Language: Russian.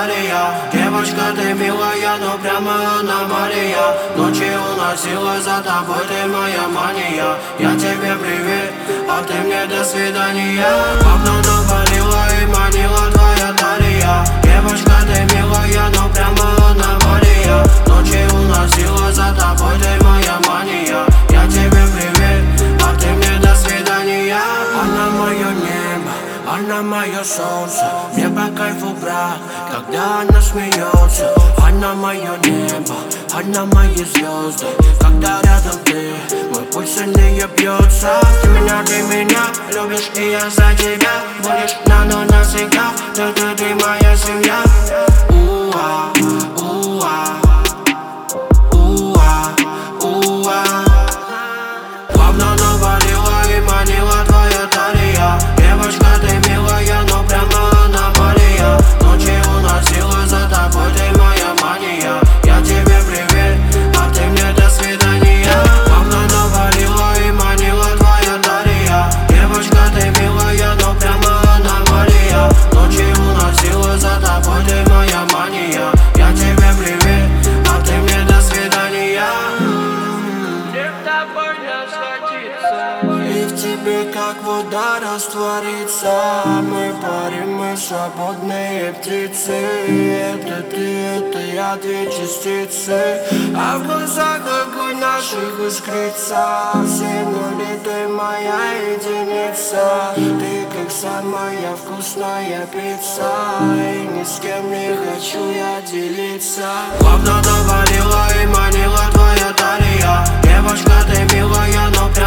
талия. Девочка, ты милая, но прямо аномалия. Ночи уносила за тобой, ты моя мания. Я тебе привет, а ты мне до свидания. Окно навалила и манила твоя талия. Девочка, ты милая, но прямо аномалия. Ночи уносила за тобой, ты моя мания. Я тебе привет, а ты мне до свидания. Она мое небо, она мое солнце. Мне по кайфу, брат, когда она смеется. Она мое небо, она мои звезды. Когда рядом ты, мой пульс сильнее бьется. Ты меня любишь, и я за тебя. Будешь навсегда, ты моя семья. Уа, уа, уа, уа. Плавно навалила и манила твоя талия. Девочка, ты милая, но прямо аномалия. Ночи уносила за тобой, ты моя мания. Я тебе привет, а ты мне до свидания. Плавно навалила и манила твоя талия. Девочка, ты милая, но прямо аномалия. Ночи уносила за тобой, ты моя мания. Я тебе привет, а ты мне до свидания. Мне с тобой не сходиться, и в тебе как вода растворится. Мы парим, мы свободные птицы. Это ты, это я, две частицы. А в глазах огонь наших искрится. Все нули, ты моя единица. Ты как самая вкусная пицца. И ни с кем не хочу я делиться. Плавно навалила и манила твоя талия. Девочка, ты милая, но